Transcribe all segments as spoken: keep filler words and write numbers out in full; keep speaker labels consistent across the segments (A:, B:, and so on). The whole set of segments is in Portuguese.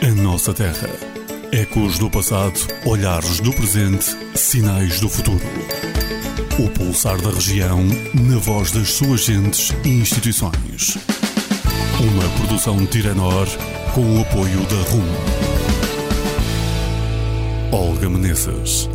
A: A nossa terra. Ecos do passado, olhares do presente, sinais do futuro. O pulsar da região, na voz das suas gentes e instituições. Uma produção de Tiranor, com o apoio da R U M. Olga Menezes.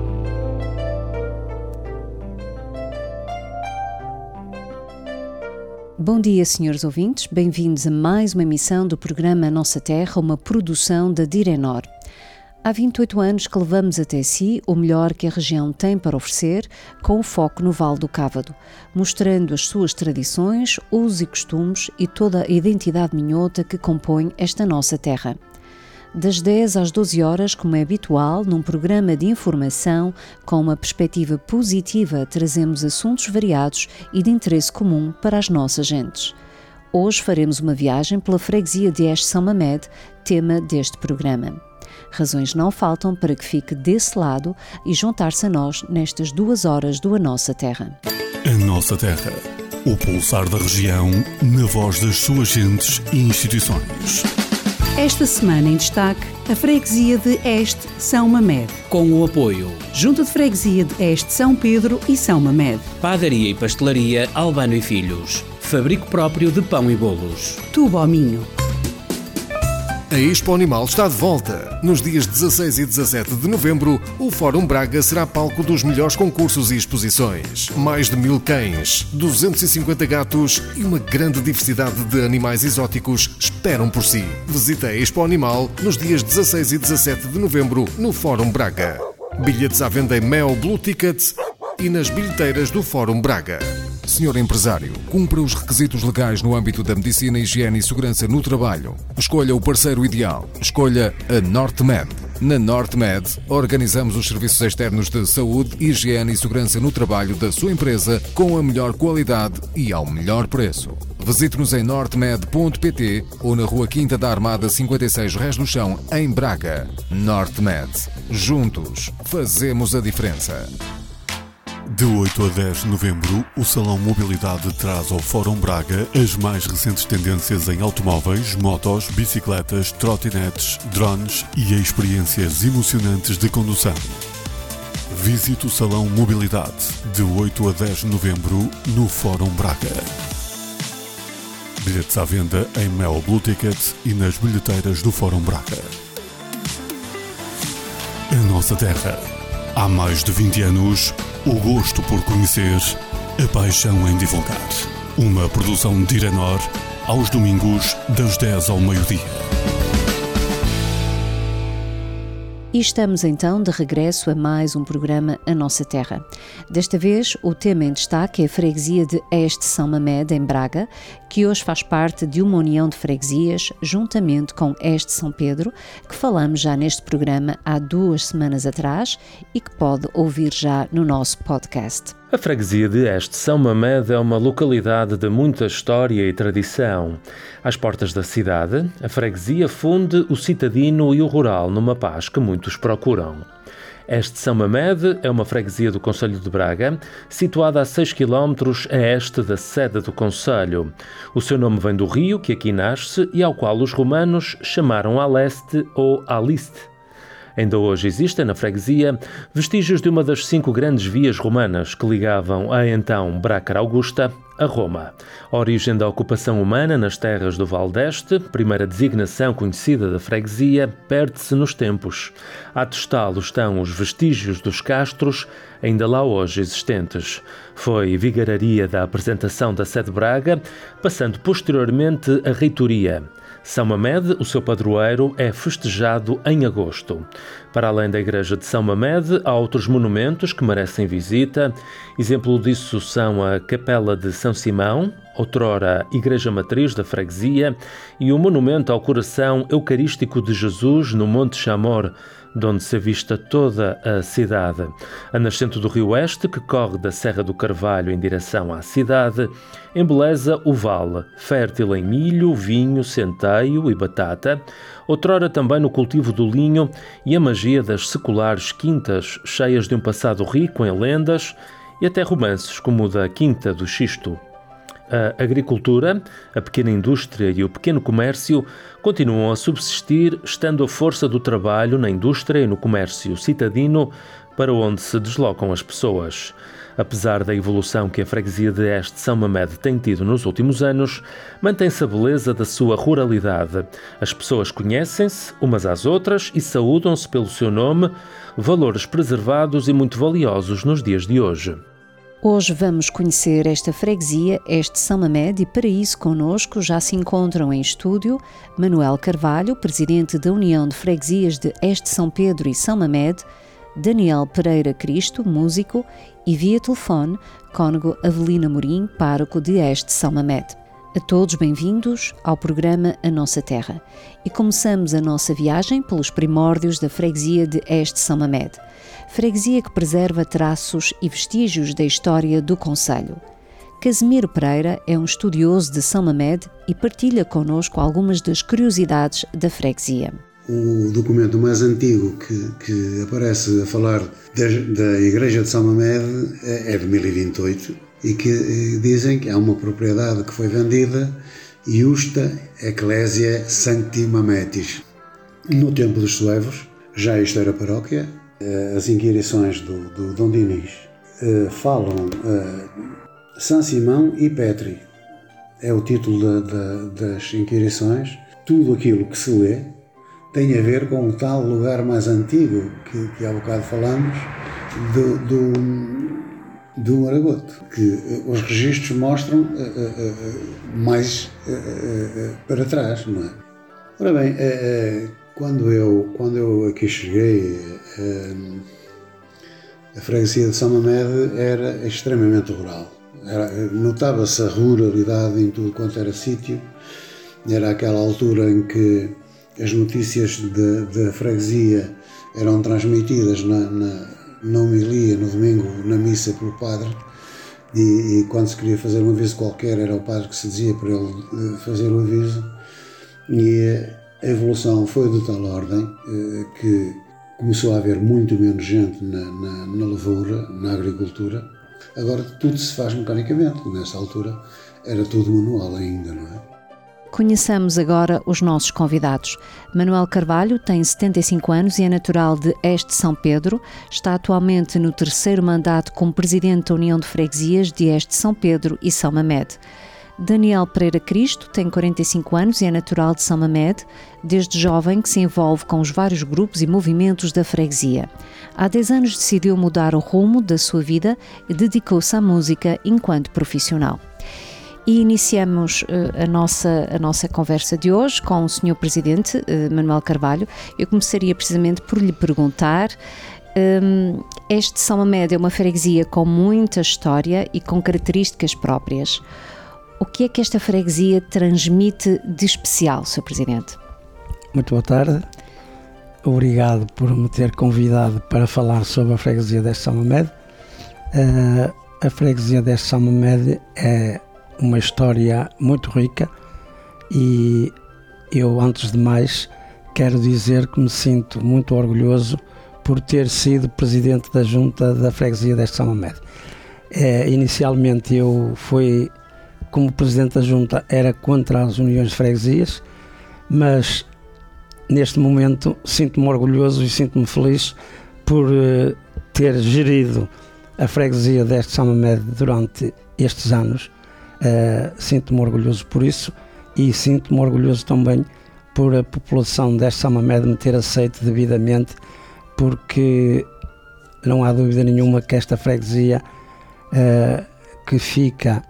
B: Bom dia, senhores ouvintes. Bem-vindos a mais uma emissão do programa Nossa Terra, uma produção da Tiranor. Há vinte e oito anos que levamos até si o melhor que a região tem para oferecer, com o foco no Vale do Cávado, mostrando as suas tradições, usos e costumes e toda a identidade minhota que compõe esta nossa terra. Das dez às doze horas, como é habitual, num programa de informação com uma perspectiva positiva, trazemos assuntos variados e de interesse comum para as nossas gentes. Hoje faremos uma viagem pela freguesia de Este São Mamede, tema deste programa. Razões não faltam para que fique desse lado e juntar-se a nós nestas duas horas do A Nossa Terra.
A: A Nossa Terra. O pulsar da região, na voz das suas gentes e instituições.
C: Esta semana em destaque, a freguesia de Este São Mamede.
D: Com o apoio
C: Junta de Freguesia de Este São Pedro e São Mamede.
D: Padaria e Pastelaria Albano e Filhos. Fabrico próprio de pão e bolos.
C: Tubo ao Minho.
E: A Expo Animal está de volta. Nos dias dezasseis e dezassete de novembro, o Fórum Braga será palco dos melhores concursos e exposições. Mais de mil cães, duzentos e cinquenta gatos e uma grande diversidade de animais exóticos esperam por si. Visite a Expo Animal nos dias dezasseis e dezassete de novembro no Fórum Braga. Bilhetes à venda em Mel Blue Tickets e nas bilheteiras do Fórum Braga. Senhor empresário, cumpra os requisitos legais no âmbito da medicina, higiene e segurança no trabalho. Escolha o parceiro ideal. Escolha a NorteMed. Na NorteMed, organizamos os serviços externos de saúde, higiene e segurança no trabalho da sua empresa com a melhor qualidade e ao melhor preço. Visite-nos em nortemed ponto pt ou na Rua Quinta da Armada cinquenta e seis Rés do Chão, em Braga. NorteMed. Juntos, fazemos a diferença.
A: De oito a dez de novembro, o Salão Mobilidade traz ao Fórum Braga as mais recentes tendências em automóveis, motos, bicicletas, trotinetes, drones e experiências emocionantes de condução. Visite o Salão Mobilidade, de oito a dez de novembro, no Fórum Braga. Bilhetes à venda em Mel Blue Ticket e nas bilheteiras do Fórum Braga. A nossa terra. Há mais de vinte anos, o gosto por conhecer, a paixão em divulgar. Uma produção de Tiranor, aos domingos, das dez ao meio-dia.
B: E estamos então de regresso a mais um programa A Nossa Terra. Desta vez, o tema em destaque é a freguesia de Este São Mamede, em Braga, que hoje faz parte de uma união de freguesias, juntamente com Este São Pedro, que falamos já neste programa há duas semanas atrás e que pode ouvir já no nosso podcast.
F: A freguesia de Este São Mamede é uma localidade de muita história e tradição. Às portas da cidade, a freguesia funde o citadino e o rural numa paz que muitos procuram. Este São Mamede é uma freguesia do concelho de Braga, situada a seis quilómetros a este da sede do concelho. O seu nome vem do rio que aqui nasce e ao qual os romanos chamaram Aleste ou Aliste. Ainda hoje existem na freguesia vestígios de uma das cinco grandes vias romanas que ligavam a então Brácara Augusta a Roma. A origem da ocupação humana nas terras do Val d'Este, primeira designação conhecida da freguesia, perde-se nos tempos. A atestá-lo estão os vestígios dos castros, ainda lá hoje existentes. Foi vigararia da apresentação da sede Braga, passando posteriormente a reitoria. São Mamede, o seu padroeiro, é festejado em agosto. Para além da igreja de São Mamede, há outros monumentos que merecem visita. Exemplo disso são a Capela de São Simão, outrora Igreja Matriz da freguesia, e o monumento ao coração eucarístico de Jesus no Monte Chamor, de onde se avista toda a cidade. A nascente do Rio Oeste, que corre da Serra do Carvalho em direção à cidade, embeleza o vale, fértil em milho, vinho, centeio e batata, outrora também no cultivo do linho e a magia das seculares quintas, cheias de um passado rico em lendas e até romances, como o da Quinta do Xisto. A agricultura, a pequena indústria e o pequeno comércio continuam a subsistir, estando a força do trabalho na indústria e no comércio citadino para onde se deslocam as pessoas. Apesar da evolução que a freguesia de Este São Mamede tem tido nos últimos anos, mantém-se a beleza da sua ruralidade. As pessoas conhecem-se umas às outras e saúdam-se pelo seu nome, valores preservados e muito valiosos nos dias de hoje.
B: Hoje vamos conhecer esta freguesia, Este São Mamede, e para isso connosco já se encontram em estúdio Manuel Carvalho, presidente da União de Freguesias de Este São Pedro e São Mamede, Daniel Pereira Cristo, músico, e via telefone, cônego Avelina Morim, pároco de Este São Mamede. A todos bem-vindos ao programa A Nossa Terra. E começamos a nossa viagem pelos primórdios da freguesia de Este São Mamede. Freguesia que preserva traços e vestígios da história do concelho. Casimiro Pereira é um estudioso de São Mamede e partilha connosco algumas das curiosidades da freguesia.
G: O documento mais antigo que, que aparece a falar da, da Igreja de São Mamede é de mil e vinte e oito e que dizem que há uma propriedade que foi vendida, Iusta Ecclesia Sancti Mametis. No tempo dos suevos, já isto era paróquia, as inquirições do, do Dom Dinis falam São Simão e Petri. É o título da, da, das inquirições. Tudo aquilo que se lê tem a ver com o tal lugar mais antigo que, que há bocado falamos, do, do, do Aragoto, que os registros mostram uh, uh, uh, mais uh, uh, para trás, não é? Ora bem, uh, uh, quando, eu, quando eu aqui cheguei, uh, a freguesia de São Mamede era extremamente rural. Era, notava-se a ruralidade em tudo quanto era sítio. Era aquela altura em que as notícias da freguesia eram transmitidas na, na, na homilia, no domingo, na missa pelo padre, e, e quando se queria fazer um aviso qualquer era o padre que se dizia para ele fazer o aviso, e a evolução foi de tal ordem que começou a haver muito menos gente na, na, na lavoura, na agricultura. Agora tudo se faz mecanicamente, nessa altura era tudo manual ainda, não é?
B: Conheçamos agora os nossos convidados. Manuel Carvalho tem setenta e cinco anos e é natural de Este São Pedro. Está atualmente no terceiro mandato como presidente da União de Freguesias de Este São Pedro e São Mamede. Daniel Pereira Cristo tem quarenta e cinco anos e é natural de São Mamede, desde jovem que se envolve com os vários grupos e movimentos da freguesia. Há dez anos decidiu mudar o rumo da sua vida e dedicou-se à música enquanto profissional. E iniciamos uh, a, nossa, a nossa conversa de hoje com o senhor Presidente, uh, Manuel Carvalho. Eu começaria precisamente por lhe perguntar, um, este São Mamede é uma freguesia com muita história e com características próprias. O que é que esta freguesia transmite de especial, senhor Presidente?
H: Muito boa tarde. Obrigado por me ter convidado para falar sobre a freguesia deste São Mamede. Uh, a freguesia deste São Mamede é uma história muito rica e eu, antes de mais, quero dizer que me sinto muito orgulhoso por ter sido presidente da junta da freguesia deste São Mamede. É, inicialmente eu fui, como presidente da junta, era contra as uniões de freguesias, mas neste momento sinto-me orgulhoso e sinto-me feliz por uh, ter gerido a freguesia deste São Mamede durante estes anos. Uh, sinto-me orgulhoso por isso e sinto-me orgulhoso também por a população deste São Mamede me ter aceito devidamente, porque não há dúvida nenhuma que esta freguesia uh, que fica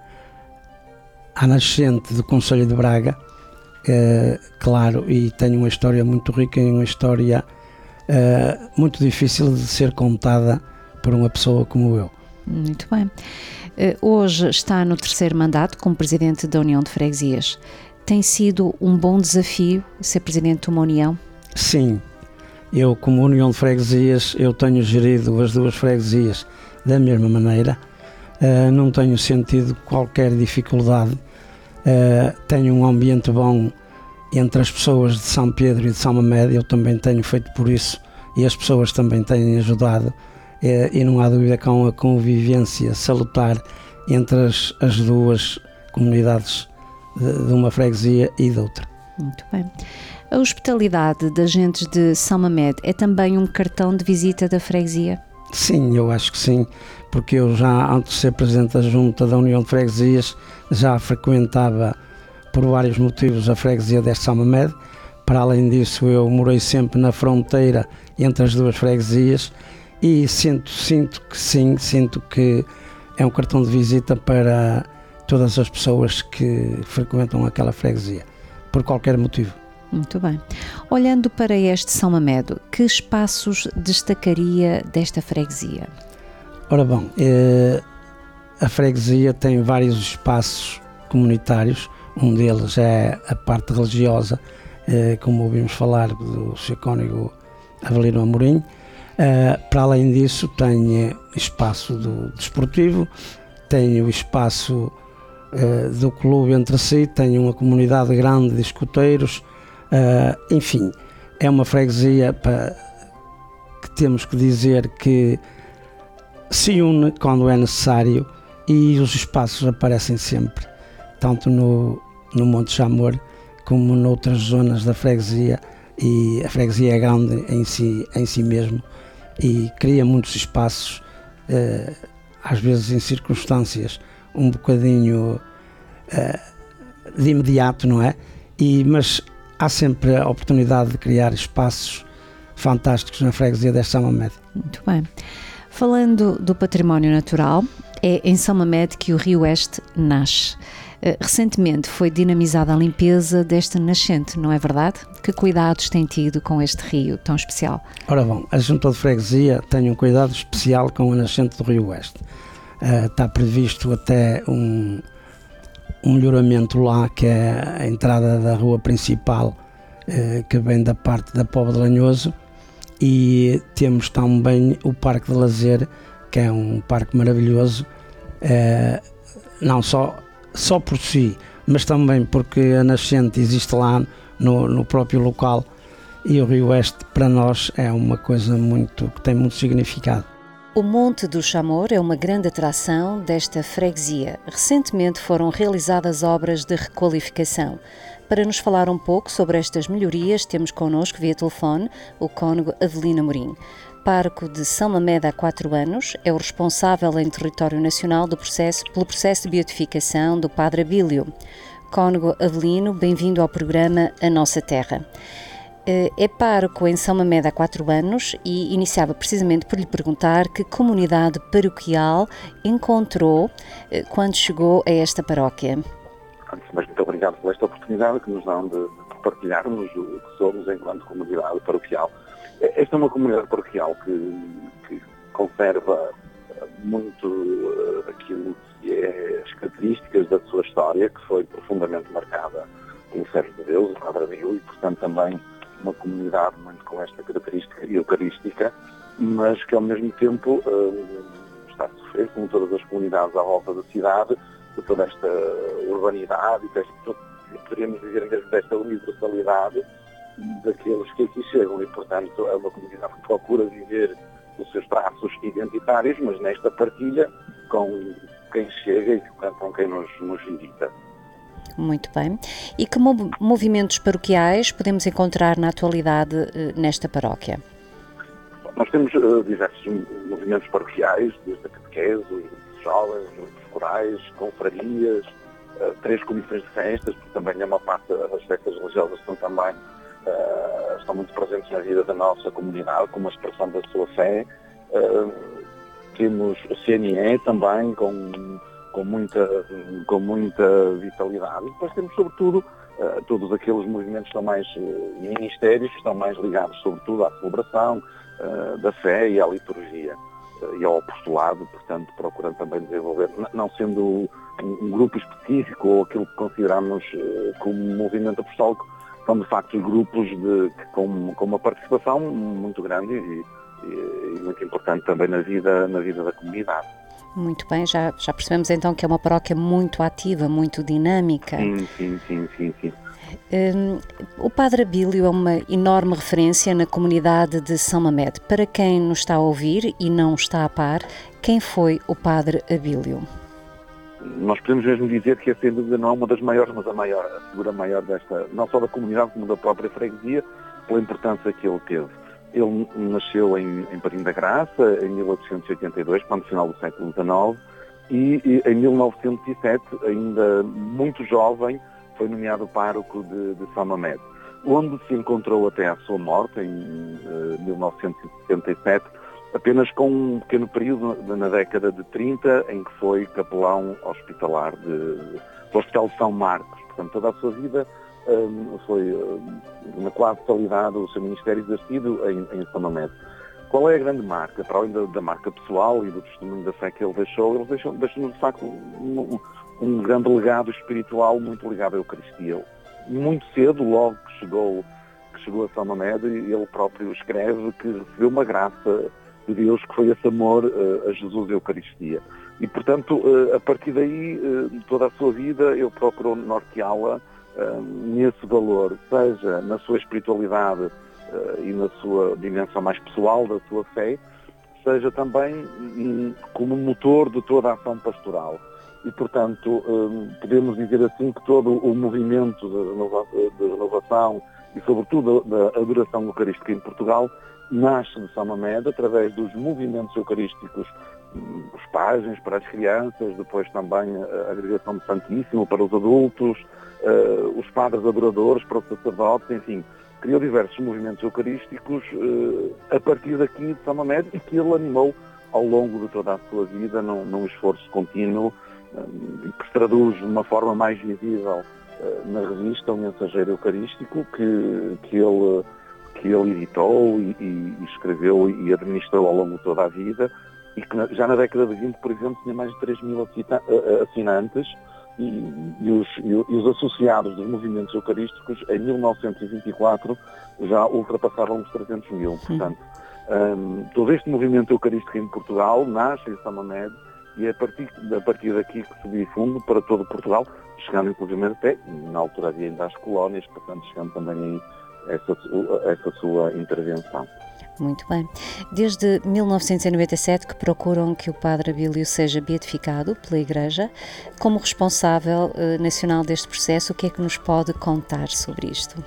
H: à nascente do concelho de Braga, uh, claro, e tem uma história muito rica e uma história uh, muito difícil de ser contada por uma pessoa como eu.
B: Muito bem. Hoje está no terceiro mandato como Presidente da União de Freguesias. Tem sido um bom desafio ser Presidente de uma União?
H: Sim. Eu, como União de Freguesias, eu tenho gerido as duas freguesias da mesma maneira. Uh, não tenho sentido qualquer dificuldade. Uh, tenho um ambiente bom entre as pessoas de São Pedro e de São Mamede. Eu também tenho feito por isso e as pessoas também têm ajudado. E não há dúvida que há uma convivência salutar entre as, as duas comunidades de, de uma freguesia e de outra.
B: Muito bem. A hospitalidade de agentes de São Mamede é também um cartão de visita da freguesia?
H: Sim, eu acho que sim, porque eu já, antes de ser presidente da Junta da União de Freguesias, já frequentava, por vários motivos, a freguesia de São Mamede. Para além disso, eu morei sempre na fronteira entre as duas freguesias e sinto, sinto que sim, sinto que é um cartão de visita para todas as pessoas que frequentam aquela freguesia, por qualquer motivo.
B: Muito bem. Olhando para este São Mamede, que espaços destacaria desta freguesia?
H: Ora bom, eh, a freguesia tem vários espaços comunitários, um deles é a parte religiosa, eh, como ouvimos falar do seu cônego Avelino Amorim. Eh, para além disso tem espaço do desportivo, tem o espaço eh, do clube entre si, tem uma comunidade grande de escuteiros. Uh, enfim, é uma freguesia para, que temos que dizer que se une quando é necessário e os espaços aparecem sempre, tanto no, no Monte Chamor como noutras zonas da freguesia, e a freguesia é grande em si, em si mesmo e cria muitos espaços, uh, às vezes em circunstâncias um bocadinho uh, de imediato, não é? E, mas há sempre a oportunidade de criar espaços fantásticos na freguesia de São Mamede.
B: Muito bem. Falando do património natural, é em São Mamede que o Rio Este nasce. Recentemente foi dinamizada a limpeza desta nascente, não é verdade? Que cuidados tem tido com este rio tão especial?
H: Ora bom, a Junta de Freguesia tem um cuidado especial com a nascente do Rio Este. Uh, está previsto até um... um melhoramento lá, que é a entrada da rua principal, eh, que vem da parte da Póvoa de Lanhoso, e temos também o Parque de Lazer, que é um parque maravilhoso, eh, não só, só por si, mas também porque a nascente existe lá no, no próprio local, e o Rio Este para nós é uma coisa muito, que tem muito significado.
B: O Monte do Chamor é uma grande atração desta freguesia. Recentemente foram realizadas obras de requalificação. Para nos falar um pouco sobre estas melhorias, temos connosco via telefone o cônego Avelino Amorim. Pároco de São Mamede há quatro anos, é o responsável em território nacional do processo, pelo processo de beatificação do Padre Abílio. Cônego Avelino, bem-vindo ao programa A Nossa Terra. É pároco em São Mamede há quatro anos e iniciava precisamente por lhe perguntar que comunidade paroquial encontrou quando chegou a esta paróquia.
I: Antes de mais, muito obrigado por esta oportunidade que nos dão de, de partilharmos o que somos enquanto comunidade paroquial. Esta é uma comunidade paroquial que, que conserva muito uh, aquilo que é as características da sua história, que foi profundamente marcada pelo servo de Deus, o Padre Abílio, e portanto também uma comunidade muito com esta característica eucarística, mas que ao mesmo tempo uh, está a sofrer, como todas as comunidades à volta da cidade, de toda esta urbanidade e desta, poderíamos dizer mesmo desta universalidade daqueles que aqui chegam, e portanto é uma comunidade que procura viver os seus traços identitários, mas nesta partilha com quem chega e com quem nos, nos visita.
B: Muito bem. E que movimentos paroquiais podemos encontrar na atualidade nesta paróquia?
I: Nós temos uh, diversos movimentos paroquiais, desde a catequese, os jovens, os corais, confrarias, uh, três comissões de festas, porque também é uma parte das festas religiosas estão também uh, estão muito presentes na vida da nossa comunidade, como a expressão da sua fé. Uh, temos o C N E também, com com muita, com muita vitalidade. E depois temos, sobretudo, uh, todos aqueles movimentos que são mais uh, ministérios, que estão mais ligados, sobretudo, à celebração uh, da fé e à liturgia uh, e ao apostolado, portanto, procurando também desenvolver, não sendo um, um grupo específico ou aquilo que consideramos uh, como movimento apostólico, são, de facto, grupos de, com, com uma participação muito grande e, e, e muito importante também na vida, na vida da comunidade.
B: Muito bem, já, já percebemos então que é uma paróquia muito ativa, muito dinâmica.
I: Sim, sim, sim, sim, sim.
B: Um, o Padre Abílio é uma enorme referência na comunidade de São Mamede. Para quem nos está a ouvir e não está a par, quem foi o Padre Abílio?
I: nós podemos mesmo dizer que é, sem dúvida, não é uma das maiores, mas a maior, a figura maior desta, não só da comunidade como da própria freguesia, pela importância que ele teve. Ele nasceu em, em Parim da Graça, em mil oitocentos e oitenta e dois, no final do século dezenove, e, e em mil novecentos e sete, ainda muito jovem, foi nomeado pároco de, de São Mamede, onde se encontrou até à sua morte, em uh, mil novecentos e setenta e sete, apenas com um pequeno período na década de trinta, em que foi capelão hospitalar de, do Hospital de São Marcos. Portanto, toda a sua vida um, foi, um, na quase totalidade, o seu ministério exercido em, em São Mamede. Qual é a grande marca? Para além da, da marca pessoal e do testemunho da fé que ele deixou, ele deixou, deixou de facto, um, um grande legado espiritual muito ligado à Eucaristia. Muito cedo, logo que chegou, que chegou a São Mamede, ele próprio escreve que recebeu uma graça de Deus, que foi esse amor uh, a Jesus e a Eucaristia. E, portanto, uh, a partir daí, uh, toda a sua vida, ele procurou norteá-la uh, nesse valor, seja na sua espiritualidade uh, e na sua dimensão mais pessoal da sua fé, seja também um, como motor de toda a ação pastoral. E, portanto, um, podemos dizer assim que todo o movimento de, renova, de renovação e, sobretudo, da adoração eucarística em Portugal nasce de São Mamede através dos movimentos eucarísticos, os páginas para as crianças, depois também a agregação do Santíssimo para os adultos, uh, os padres adoradores para os sacerdotes, enfim, criou diversos movimentos eucarísticos uh, a partir daqui de São Mamede, e que ele animou ao longo de toda a sua vida num, num esforço contínuo, uh, que se traduz de uma forma mais visível uh, na revista O Mensageiro Eucarístico, que, que ele que ele editou e, e, e escreveu e administrou ao longo de toda a vida, e que na, já na década de vinte, por exemplo, tinha mais de três mil assinantes, e, e, os, e os associados dos movimentos eucarísticos em mil novecentos e vinte e quatro já ultrapassaram os trezentos mil. Portanto, um, todo este movimento eucarístico em Portugal nasce em São Mamede, e é a partir, a partir daqui que se difunde para todo Portugal, chegando inclusive até, na altura havia ainda as colónias, portanto chegando também aí Essa, essa sua intervenção.
B: Muito bem. Desde mil novecentos e noventa e sete que procuram que o Padre Abílio seja beatificado pela Igreja. Como responsável eh, nacional deste processo, o que é que nos pode contar sobre isto?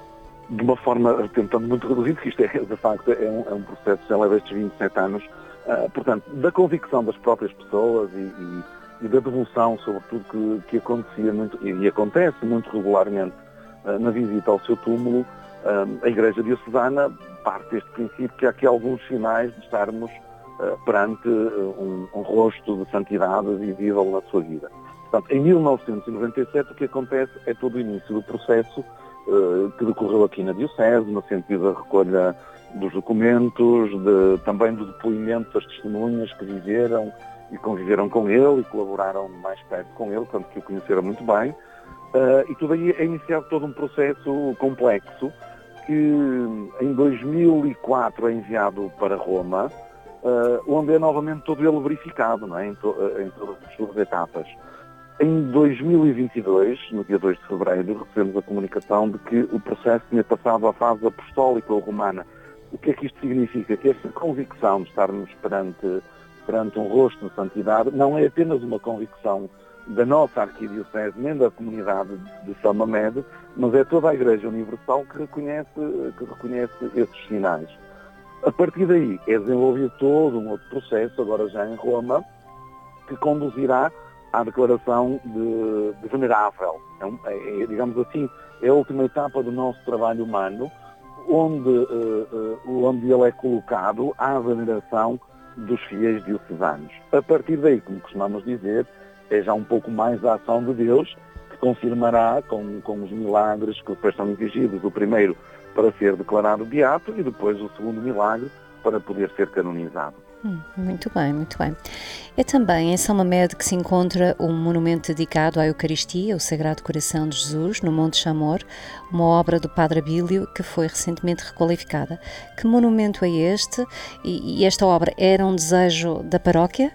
I: De uma forma, tentando muito reduzir, que isto é, de facto, é um, é um processo que já leva estes vinte e sete anos, uh, portanto, da convicção das próprias pessoas e, e, e da devoção, sobretudo, que, que acontecia muito, e, e acontece muito regularmente uh, na visita ao seu túmulo. A Igreja Diocesana parte deste princípio que há aqui alguns sinais de estarmos uh, perante uh, um, um rosto de santidade visível na sua vida. Portanto, em mil novecentos e noventa e sete o que acontece é todo o início do processo uh, que decorreu aqui na Diocese, no sentido da recolha dos documentos, de, também do depoimento das testemunhas que viveram e conviveram com ele e colaboraram mais perto com ele, tanto que o conheceram muito bem. Uh, e tudo aí é iniciado todo um processo complexo, que em dois mil e quatro é enviado para Roma, uh, onde é novamente todo ele verificado, não é? em, to, em todas as suas etapas. Em dois mil e vinte e dois, no dia dois de fevereiro, recebemos a comunicação de que o processo tinha passado à fase apostólica ou romana. O que é que isto significa? Que esta convicção de estarmos perante, perante um rosto de santidade não é apenas uma convicção da nossa arquidiocese, nem da comunidade de São Mamede, mas é toda a Igreja Universal que reconhece, que reconhece esses sinais. A partir daí é desenvolvido todo um outro processo, agora já em Roma, que conduzirá à declaração de, de venerável. É, um, é, digamos assim, é a última etapa do nosso trabalho humano, onde, uh, uh, onde ele é colocado à veneração dos fiéis diocesanos. A partir daí, como costumamos dizer, é já um pouco mais a ação de Deus, que confirmará com, com os milagres que depois são exigidos, o primeiro para ser declarado beato e depois o segundo milagre para poder ser canonizado.
B: Hum, muito bem, muito bem. É também em São Mamede que se encontra um monumento dedicado à Eucaristia, o Sagrado Coração de Jesus, no Monte Chamor, uma obra do Padre Abílio que foi recentemente requalificada. Que monumento é este? E, e esta obra era um desejo da paróquia?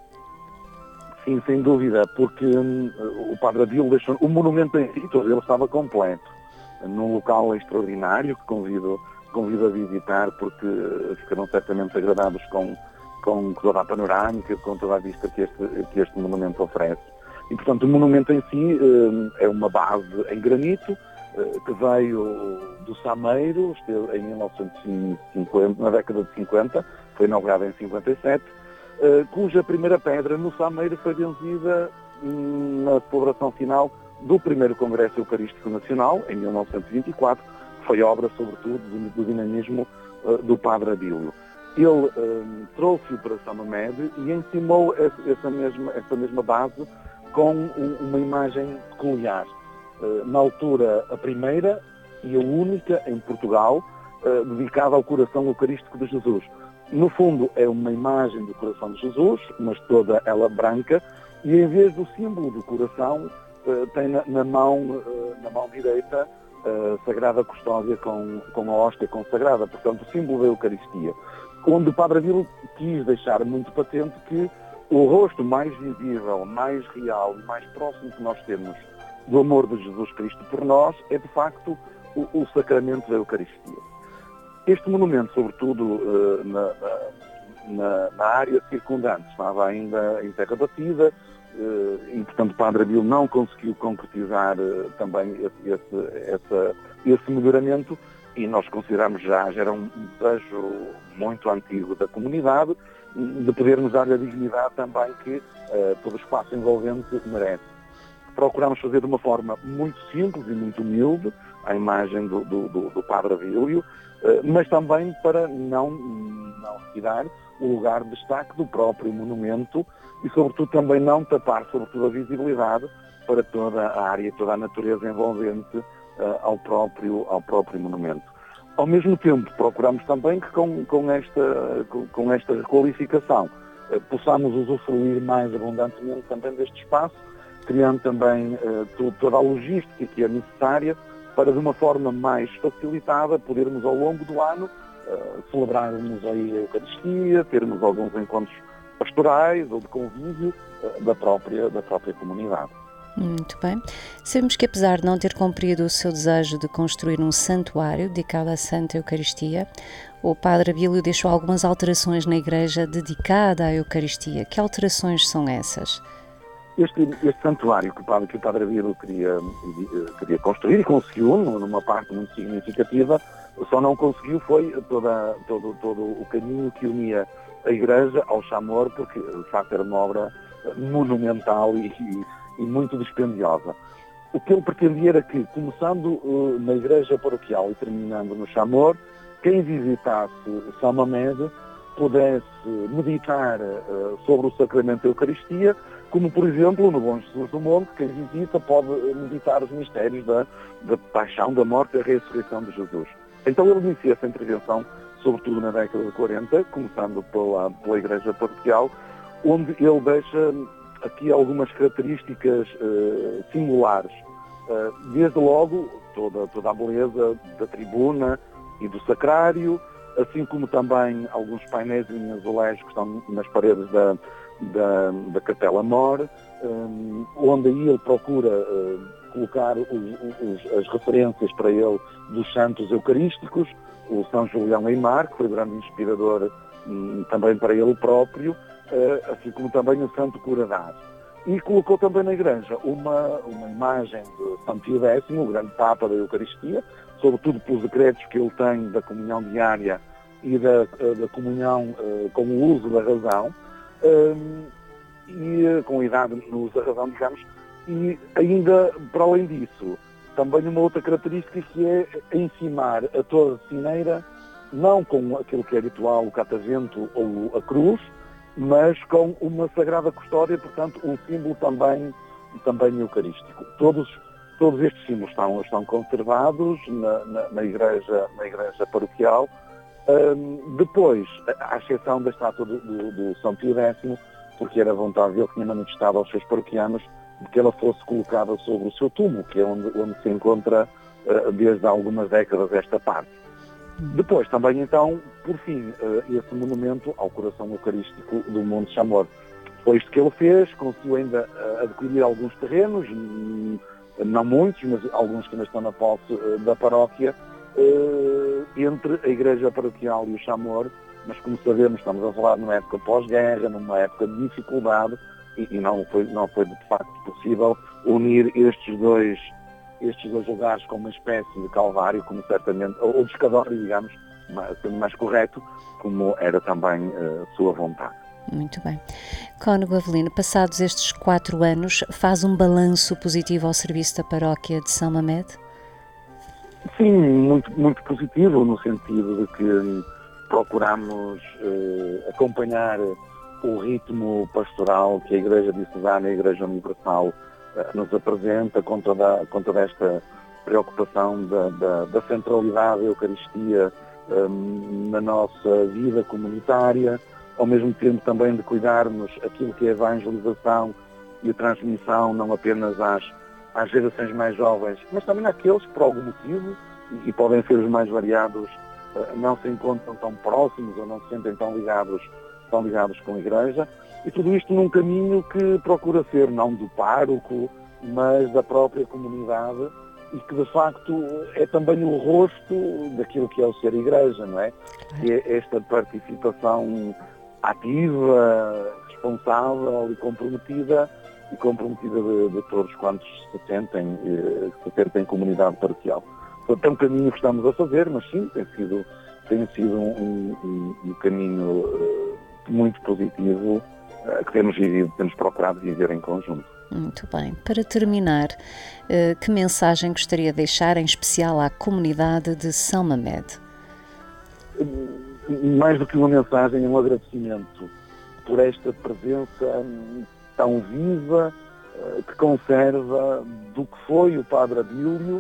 I: Sim, sem dúvida, porque hum, o Padre Abílio deixou... O monumento em si, todo ele estava completo, num local extraordinário que convido, convido a visitar, porque ficaram certamente agradados com, com toda a panorâmica, com toda a vista que este, que este monumento oferece. E, portanto, o monumento em si é uma base em granito que veio do Sameiro, esteve em mil novecentos e cinquenta, na década de cinquenta, foi inaugurado em cinquenta e sete, cuja primeira pedra no Sameiro foi benzida na celebração final do primeiro Congresso Eucarístico Nacional, em mil novecentos e vinte e quatro, que foi obra, sobretudo, do dinamismo do Padre Abílio. Ele um, trouxe-o para São Mamede e encimou essa mesma, essa mesma base com um, uma imagem peculiar. Uh, na altura, a primeira e a única em Portugal uh, dedicada ao coração eucarístico de Jesus. No fundo, é uma imagem do coração de Jesus, mas toda ela branca, e em vez do símbolo do coração, uh, tem na, na, mão, uh, na mão direita a Sagrada Custódia com, com a hóstia consagrada, portanto, o símbolo da Eucaristia. Onde o Padre Abílio quis deixar muito patente que o rosto mais visível, mais real e mais próximo que nós temos do amor de Jesus Cristo por nós é, de facto, o, o sacramento da Eucaristia. Este monumento, sobretudo na, na, na área circundante, estava ainda em terra batida e, portanto, o Padre Abílio não conseguiu concretizar também esse, esse, essa, esse melhoramento. E nós consideramos já, já era um desejo muito antigo da comunidade, de podermos dar a dignidade também que uh, todo o espaço envolvente merece. Procuramos fazer de uma forma muito simples e muito humilde a imagem do, do, do, do Padre Abílio, uh, mas também para não, não retirar o lugar de destaque do próprio monumento e, sobretudo, também não tapar, sobretudo, a visibilidade para toda a área, toda a natureza envolvente Uh, ao, próprio, ao próprio monumento. Ao mesmo tempo, procuramos também que com, com, esta, com, com esta requalificação uh, possamos usufruir mais abundantemente também deste espaço, criando também uh, to, toda a logística que é necessária para, de uma forma mais facilitada, podermos ao longo do ano uh, celebrarmos aí a Eucaristia, termos alguns encontros pastorais ou de convívio uh, da, própria, da própria comunidade.
B: Muito bem. Sabemos que, apesar de não ter cumprido o seu desejo de construir um santuário dedicado à Santa Eucaristia, o Padre Abílio deixou algumas alterações na igreja dedicada à Eucaristia. Que alterações são essas?
I: Este, este santuário que o Padre, que o Padre Abílio queria, queria construir e conseguiu, numa parte muito significativa, só não conseguiu foi toda, todo, todo o caminho que unia a igreja ao Chamor, porque, de facto, era uma obra monumental e, e e muito dispendiosa. O que ele pretendia era que, começando uh, na igreja paroquial e terminando no Chamor, quem visitasse São Mamede pudesse meditar uh, sobre o sacramento da Eucaristia, como, por exemplo, no Bom Jesus do Monte, quem visita pode meditar os mistérios da, da paixão, da morte e da ressurreição de Jesus. Então ele inicia essa intervenção, sobretudo na década de quarenta, começando pela, pela igreja paroquial, onde ele deixa aqui algumas características uh, singulares. Uh, desde logo, toda, toda a beleza da tribuna e do sacrário, assim como também alguns painéis em azulejo que estão nas paredes da, da, da Capela Mor, um, onde aí ele procura uh, colocar os, os, as referências para ele dos santos eucarísticos, o São Julião Eimar, que foi grande inspirador um, também para ele próprio, Uh, assim como também o Santo Curadar. E colocou também na igreja uma, uma imagem de São Pio Décimo, o grande Papa da Eucaristia, sobretudo pelos decretos que ele tem da comunhão diária e da, uh, da comunhão uh, com o uso da razão, uh, e uh, com a idade no uso da razão, digamos, e ainda, para além disso, também uma outra característica que é encimar a Torre Cineira, não com aquilo que é habitual, o catavento ou a cruz, mas com uma Sagrada Custódia, portanto, um símbolo também, também eucarístico. Todos, todos estes símbolos estão, estão conservados na, na, na, igreja, na igreja paroquial. Um, depois, à exceção da estátua do, do, do São Pio Décimo, porque era vontade dele, que tinha manifestado aos seus paroquianos de que ela fosse colocada sobre o seu túmulo, que é onde, onde se encontra uh, desde há algumas décadas esta parte. Depois também, então, por fim, esse monumento ao coração eucarístico do Monte Chamor. Foi isto que ele fez, conseguiu ainda adquirir alguns terrenos, não muitos, mas alguns que ainda estão na posse da paróquia, entre a igreja paroquial e o Chamor, mas como sabemos, estamos a falar numa época pós-guerra, numa época de dificuldade, e, e não, foi, não foi de facto possível unir estes dois, estes dois lugares como uma espécie de calvário, como certamente, ou, ou de escadório, digamos, sendo mais correto, como era também uh, sua vontade.
B: Muito bem. Cônego Avelino, passados estes quatro anos, faz um balanço positivo ao serviço da paróquia de São Mamede?
I: Sim, muito, muito positivo, no sentido de que procuramos uh, acompanhar o ritmo pastoral que a Igreja Diocesana e a Igreja Universal uh, nos apresenta, com toda, com toda esta preocupação da, da, da centralidade da Eucaristia um, na nossa vida comunitária, ao mesmo tempo também de cuidarmos aquilo que é a evangelização e a transmissão, não apenas às, às gerações mais jovens, mas também àqueles que por algum motivo, e, e podem ser os mais variados, uh, não se encontram tão próximos ou não se sentem tão ligados, tão ligados com a Igreja, e tudo isto num caminho que procura ser não do pároco, mas da própria comunidade, e que de facto é também o rosto daquilo que é o ser Igreja, não é? E é esta participação ativa, responsável e comprometida, e comprometida de, de todos quantos se sentem, eh, se sentem comunidade paroquial. Portanto, é um caminho que estamos a fazer, mas sim, tem sido, tem sido um, um, um caminho uh, muito positivo uh, que temos vivido, temos procurado viver em conjunto.
B: Muito bem. Para terminar, uh, que mensagem gostaria de deixar, em especial à comunidade de São Mamede?
I: Mais do que uma mensagem, é um agradecimento por esta presença tão viva, que conserva do que foi o Padre Abílio,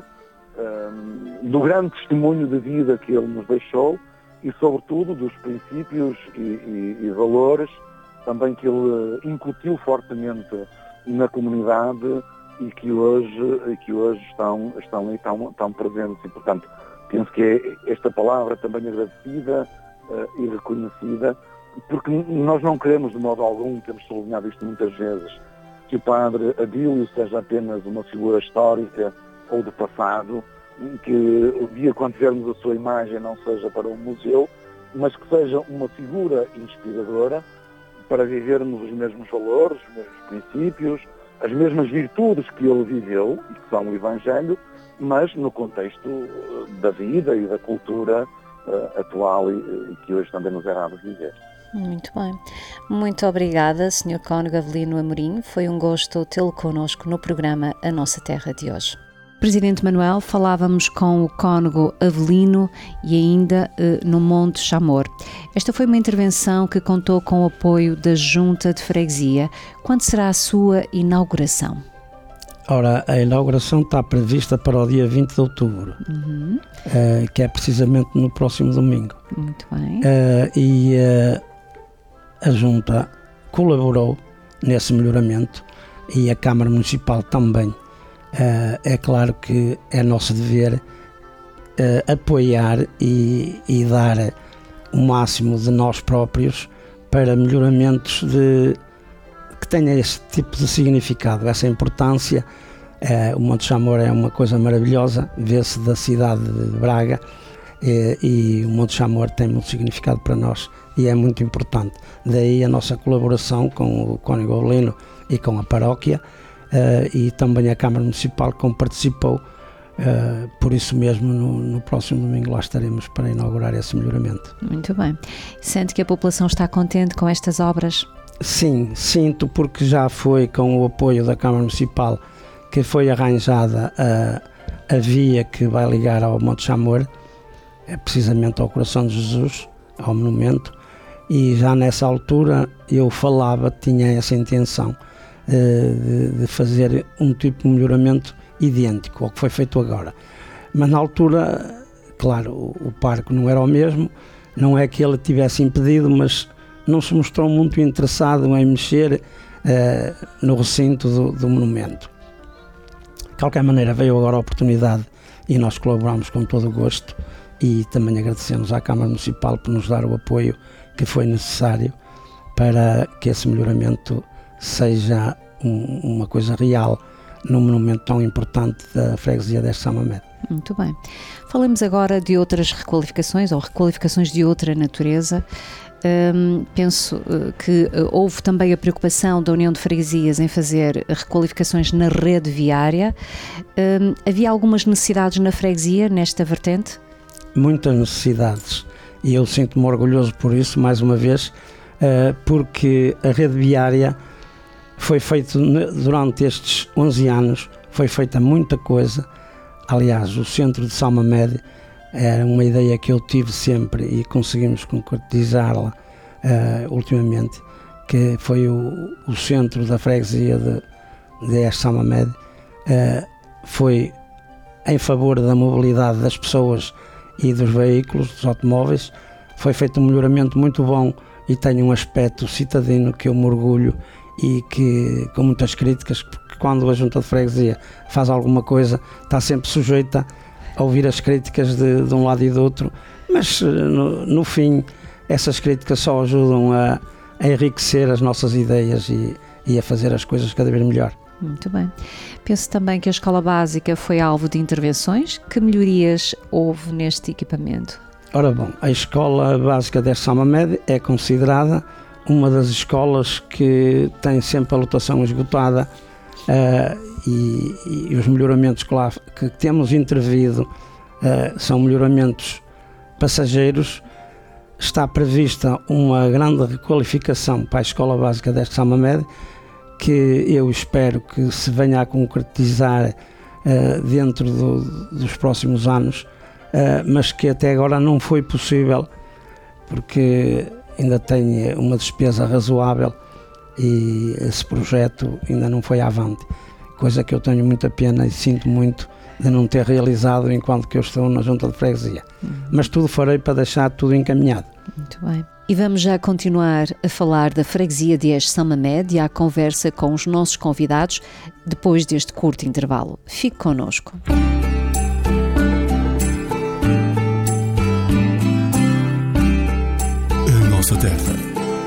I: do grande testemunho de vida que ele nos deixou e, sobretudo, dos princípios e, e, e valores também que ele incutiu fortemente na comunidade e que hoje, e que hoje estão, estão aí tão, tão presentes. E, portanto, penso que é esta palavra também agradecida uh, e reconhecida, porque nós não queremos de modo algum, temos sublinhado isto muitas vezes, que o Padre Abílio seja apenas uma figura histórica ou do passado, que o dia quando tivermos a sua imagem não seja para um museu, mas que seja uma figura inspiradora para vivermos os mesmos valores, os mesmos princípios, as mesmas virtudes que ele viveu e que são o Evangelho, mas no contexto da vida e da cultura uh, atual e, e que hoje também nos é dado viver.
B: Muito bem. Muito obrigada, senhor Cônego Avelino Amorim. Foi um gosto tê-lo connosco no programa A Nossa Terra de hoje. Presidente Manuel, falávamos com o Cônego Avelino e ainda eh, no Monte Chamor. Esta foi uma intervenção que contou com o apoio da Junta de Freguesia. Quando será a sua inauguração?
H: Ora, a inauguração está prevista para o dia vinte de outubro, uhum. uh, que é precisamente no próximo domingo.
B: Muito bem.
H: Uh, e uh, a Junta colaborou nesse melhoramento e a Câmara Municipal também. Uh, é claro que é nosso dever uh, apoiar e, e dar o máximo de nós próprios para melhoramentos de, que tenham esse tipo de significado, essa importância. Uh, o Monte Chamor é uma coisa maravilhosa, vê-se da cidade de Braga, e, e o Monte Chamor tem muito significado para nós e é muito importante. Daí a nossa colaboração com o Cônego Avelino e com a paróquia. Uh, e também a Câmara Municipal, como participou, uh, por isso mesmo no, no próximo domingo lá estaremos para inaugurar esse melhoramento.
B: Muito bem. Sente que a população está contente com estas obras?
H: Sim, sinto, porque já foi com o apoio da Câmara Municipal que foi arranjada a, a via que vai ligar ao Monte Chamor, é precisamente ao Coração de Jesus, ao monumento, e já nessa altura eu falava, tinha essa intenção De, de fazer um tipo de melhoramento idêntico ao que foi feito agora, mas na altura, claro, o, o parque não era o mesmo, não é que ele tivesse impedido, mas não se mostrou muito interessado em mexer uh, no recinto do, do monumento. De qualquer maneira, veio agora a oportunidade e nós colaboramos com todo o gosto e também agradecemos à Câmara Municipal por nos dar o apoio que foi necessário para que esse melhoramento seja um, uma coisa real num monumento tão importante da freguesia de São Mamede.
B: Muito bem. Falemos agora de outras requalificações ou requalificações de outra natureza. Um, penso uh, que uh, houve também a preocupação da União de Freguesias em fazer requalificações na rede viária. Um, havia algumas necessidades na freguesia nesta vertente?
H: Muitas necessidades, e eu sinto-me orgulhoso por isso, mais uma vez, uh, porque a rede viária foi feita durante estes onze anos, foi feita muita coisa. Aliás, o centro de São Mamede era uma ideia que eu tive sempre e conseguimos concretizá-la uh, ultimamente, que foi o, o centro da freguesia de, de São Mamede. Uh, foi em favor da mobilidade das pessoas e dos veículos, dos automóveis. Foi feito um melhoramento muito bom e tem um aspecto citadino que eu me orgulho, e que, com muitas críticas, porque quando a Junta de Freguesia faz alguma coisa está sempre sujeita a ouvir as críticas de, de um lado e do outro, mas no, no fim essas críticas só ajudam a, a enriquecer as nossas ideias e, e a fazer as coisas cada vez melhor.
B: Muito bem. Penso também que a escola básica foi alvo de intervenções. Que melhorias houve neste equipamento?
H: Ora bom, a escola básica de São Mamede é considerada uma das escolas que tem sempre a lotação esgotada, uh, e, e os melhoramentos que, lá, que temos intervido uh, são melhoramentos passageiros. Está prevista uma grande requalificação para a escola básica de São Mamede, que eu espero que se venha a concretizar uh, dentro do, dos próximos anos, uh, mas que até agora não foi possível, porque ainda tem uma despesa razoável e esse projeto ainda não foi avante, coisa que eu tenho muita pena e sinto muito de não ter realizado enquanto que eu estou na Junta de Freguesia. Uhum. Mas tudo farei para deixar tudo encaminhado.
B: Muito bem. E vamos já continuar a falar da freguesia de São Mamede e à conversa com os nossos convidados depois deste curto intervalo. Fique connosco.
A: Nossa terra.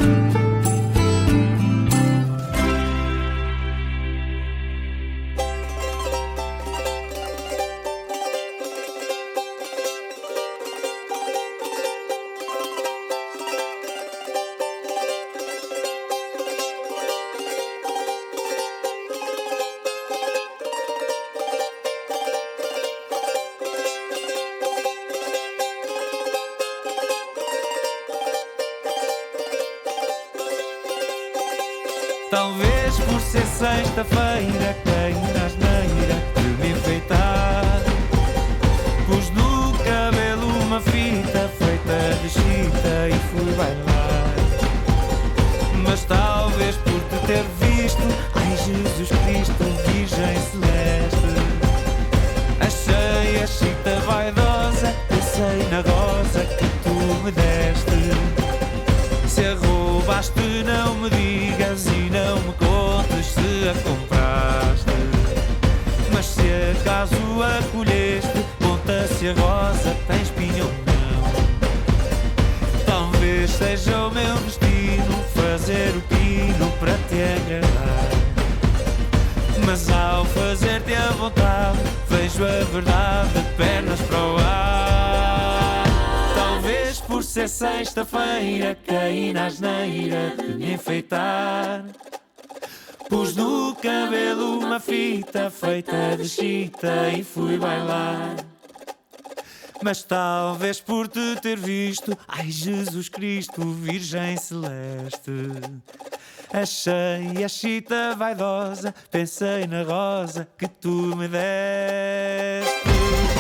J: Talvez por ser sexta-feira queira a asneira de me enfeitar. Pus no cabelo uma fita feita de chita e fui bailar. Mas talvez por te ter visto, ai Jesus Cristo, Virgem Celeste, achei a chita vaidosa, pensei na rosa que tu me deste. Se a roubaste não me digas e não me contes se a compraste. Mas se acaso a colheste, conta se a rosa tem espinho ou não. Talvez seja o meu destino fazer o pino para te agradar. Mas ao fazer-te a vontade, vejo a verdade de pernas para o ar. Talvez por ser sexta-feira caí na asneira de me enfeitar. Pus no cabelo uma fita feita de chita e fui bailar. Mas talvez por te ter visto, ai Jesus Cristo, Virgem Celeste, achei a chita vaidosa, pensei na rosa que tu me deste.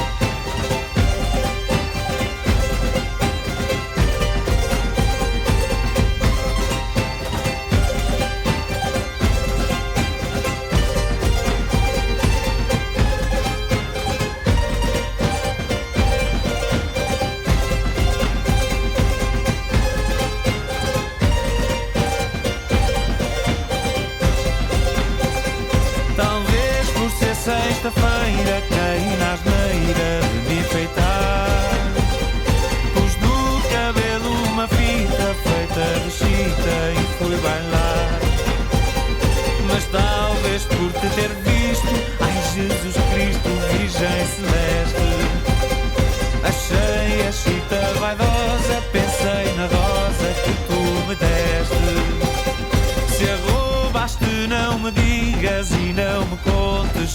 J: Sexta-feira caí na asneira de me enfeitar. Pus no cabelo uma fita feita de chita e fui bailar. Mas talvez por te ter visto, ai Jesus Cristo, Virgem Celeste,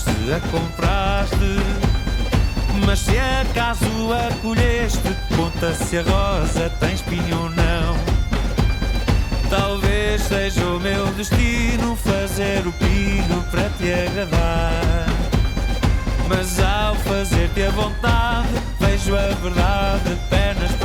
J: se a compraste. Mas se acaso a colheste, conta se a rosa tem espinho ou não. Talvez seja o meu destino fazer o pino para te agradar. Mas ao fazer-te a vontade, vejo a verdade apenas